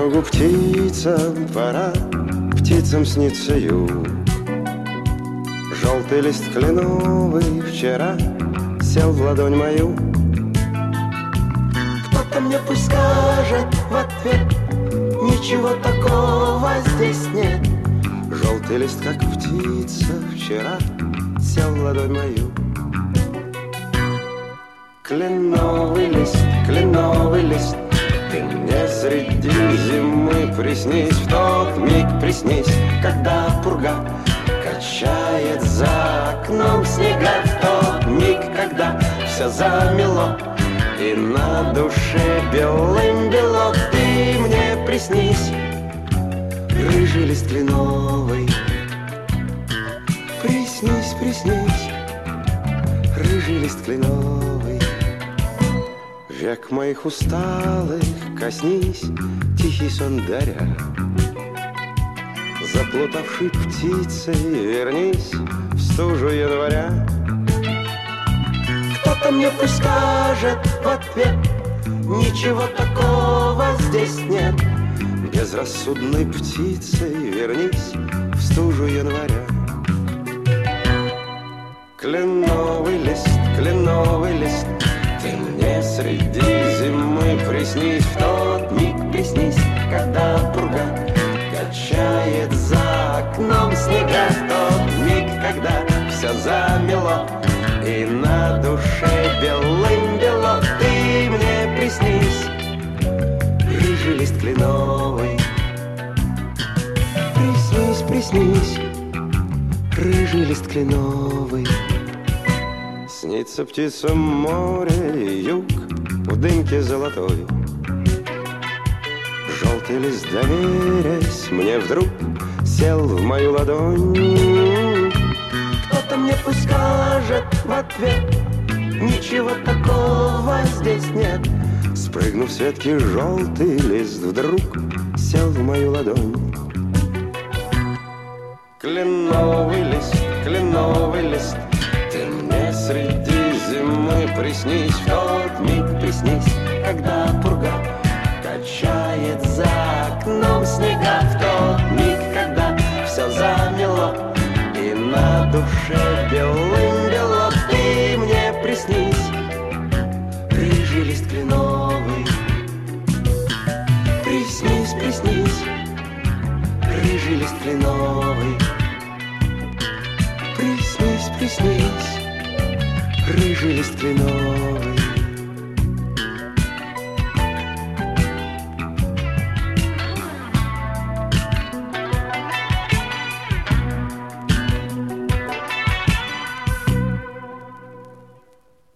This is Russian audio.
Понемногу птицам пора, птицам снится юг. Желтый лист кленовый вчера сел в ладонь мою. Кто-то мне пусть скажет в ответ: ничего такого здесь нет. Желтый лист, как птица, вчера сел в ладонь мою. Кленовый лист, ты мне среди зимы приснись. В тот миг приснись, когда пурга качает за окном снега. В тот миг, когда все замело и на душе белым бело, ты мне приснись, рыжий лист кленовый. Приснись, приснись, рыжий лист кленовый. Век моих усталых коснись, тихий сон даря. Заплутавшей птицей вернись в стужу января. Кто-то мне пусть скажет в ответ: ничего такого здесь нет. Безрассудной птицей вернись в стужу января. Кленовый лист, ты мне среди зимы приснись. В тот миг приснись, когда пурга качает за окном снега. В тот миг, когда все замело и на душе белым бело, ты мне приснись, рыжий лист кленовый. Приснись, приснись, рыжий лист кленовый. Снится птицам море и юг в дымке золотой. Желтый лист, доверясь мне, вдруг сел в мою ладонь. Кто-то мне пусть скажет в ответ: ничего такого здесь нет. Спрыгнув с ветки, желтый лист вдруг сел в мою ладонь. Кленовый лист, ты мне среди зимы приснись. В тот миг приснись, когда пурга качает за окном снега. В тот миг, когда все замело и на душе белым бело, ты мне приснись, рыжий лист кленовый. Приснись, приснись, рыжий лист кленовый. Приснись, приснись, рыжий лист кленовый.